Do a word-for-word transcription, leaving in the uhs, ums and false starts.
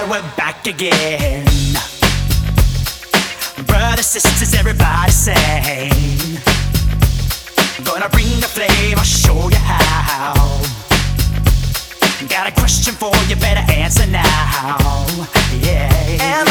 we're back again. Brothers, sisters, everybody sing. Gonna bring the flame, I'll show you how. Got a question for you, better answer now. Yeah. And